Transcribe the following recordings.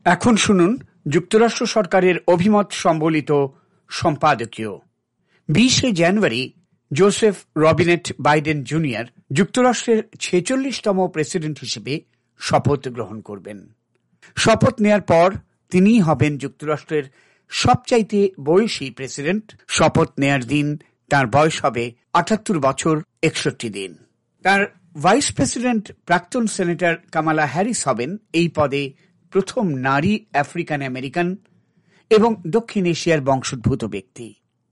এখন শুনুন যুক্তরাষ্ট্র সরকারের অভিমত সম্বলিত সম্পাদকীয়। 20 January Joseph Robinette Biden junior যুক্তরাষ্ট্রের 46তম প্রেসিডেন্ট হিসেবে শপথ গ্রহণ করবেন। শপথ নেয়ার পর তিনিই হবেন যুক্তরাষ্ট্রের সবচাইতে বয়সী প্রেসিডেন্ট। শপথ নেয়ার দিন তার বয়স হবে 78 বছর 61 দিন। তার ভাইস প্রেসিডেন্ট প্রাক্তন সেনেটর কামালা হ্যারিস হবেন এই পদে প্রথম নারী আফ্রিকান আমেরিকান এবং দক্ষিণ এশিয়ার বংশোদ্ভূত ব্যক্তি।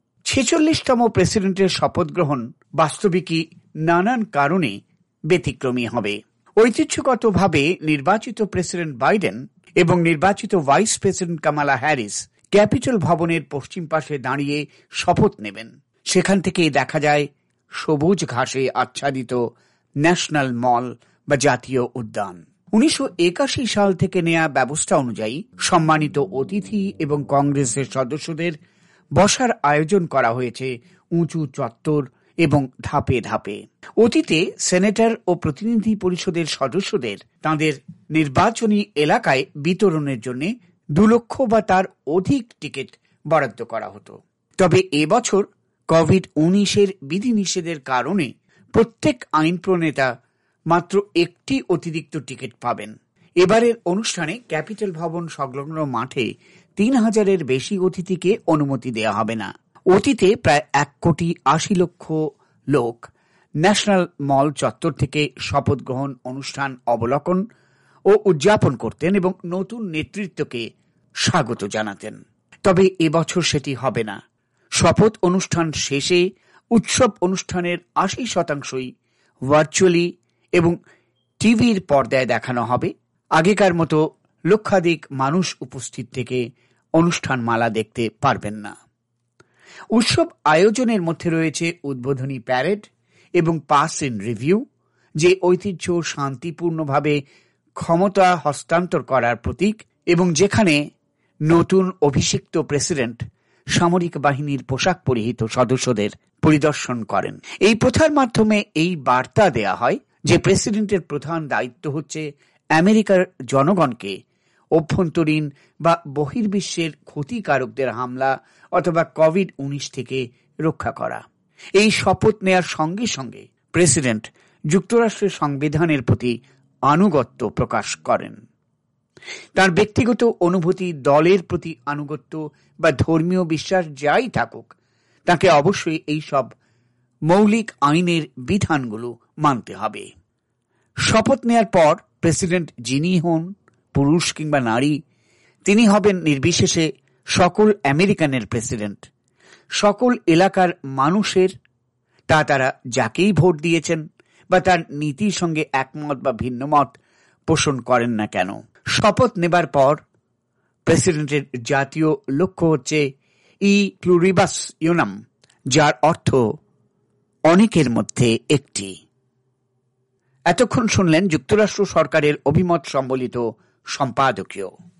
46তম প্রেসিডেন্টের শপথ গ্রহণ বাস্তবিকই নানান কারণে ব্যতিক্রমী হবে। ঐতিহ্যগতভাবে নির্বাচিত প্রেসিডেন্ট বাইডেন এবং নির্বাচিত vice president Kamala Harris Capitol ভবনের পশ্চিম পাশে দাঁড়িয়ে শপথ নেবেন। সেখান থেকেই দেখা যায় সবুজ ঘাসে আচ্ছাদিত ন্যাশনাল মল বা জাতীয় উদ্যান। 1981 সাল থেকে নেয়া ব্যবস্থা অনুযায়ী সম্মানিত অতিথি এবং কংগ্রেসের সদস্যদের বসার আয়োজন করা হয়েছে উঁচু চত্বর এবং ধাপে ধাপে। অতীতে সেনেটর ও প্রতিনিধি পরিষদের সদস্যদের তাঁদের নির্বাচনী এলাকায় বিতরণের জন্য 2 লক্ষ বা তার অধিক টিকিট বরাদ্দ করা হতো। তবে এবছর কোভিড-19 বিধিনিষেধের কারণে প্রত্যেক আইন প্রণেতা মাত্র একটি অতিরিক্ত টিকিট পাবেন। এবারের অনুষ্ঠানে ক্যাপিটল ভবন সংলগ্ন মাঠে 3000-এর বেশি অতিথিকে অনুমতি দেওয়া হবে না। অতীতে প্রায় 1,80,00,000 লোক ন্যাশনাল মল চত্বর থেকে শপথ গ্রহণ অনুষ্ঠান অবলোকন ও উদযাপন করতেন এবং নতুন নেতৃত্বকে স্বাগত জানাতেন। তবে এবছর সেটি হবে না। শপথ অনুষ্ঠান শেষে উৎসব অনুষ্ঠানের 80% ভার্চুয়ালি এবং টিভির পর্দায় দেখানো হবে। আগেকার মতো লক্ষাধিক মানুষ উপস্থিত থেকে অনুষ্ঠান মালা দেখতে পারবেন না। উৎসব আয়োজনের মধ্যে রয়েছে উদ্বোধনী প্যারেড এবং পাস ইন রিভিউ, যে ঐতিহ্য শান্তিপূর্ণভাবে ক্ষমতা হস্তান্তর করার প্রতীক এবং যেখানে নতুন অভিষিক্ত প্রেসিডেন্ট সামরিক বাহিনীর পোশাক পরিহিত সদস্যদের পরিদর্শন করেন। এই প্রথার মাধ্যমে এই বার্তা দেয়া হয় যে প্রেসিডেন্টের প্রধান দায়িত্ব হচ্ছে আমেরিকার জনগণকে অভ্যন্তরীণ বা বহির্বিশ্বের ক্ষতিকারকদের হামলা অথবা কোভিড-19 থেকে রক্ষা করা। এই শপথ নেয়ার সঙ্গে সঙ্গে প্রেসিডেন্ট যুক্তরাষ্ট্রের সংবিধানের প্রতি আনুগত্য প্রকাশ করেন। তার ব্যক্তিগত অনুভূতি, দলের প্রতি আনুগত্য বা ধর্মীয় বিশ্বাস যাই থাকুক, তাকে অবশ্যই এই সব মৌলিক আইনের বিধানগুলো মানতে হবে। শপথ নেয়ার পর প্রেসিডেন্ট যিনি হন, পুরুষ কিংবা নারী, তিনি হবেন নির্বিশেষে সকল আমেরিকানের প্রেসিডেন্ট। সকল এলাকার মানুষের, তারা যাকেই ভোট দিয়েছেন বা তার নীতির সঙ্গে একমত বা ভিন্নমত পোষণ করেন না কেন। শপথ নেবার পর প্রেসিডেন্টের জাতীয় লক্ষ্য হচ্ছে ই প্লুরিবাস ইউনাম, যার অর্থ অনেকের মধ্যে একটি। এতক্ষণ শুনলেন যুক্তরাষ্ট্র সরকারের অভিমত সম্বলিত সম্পাদকীয়।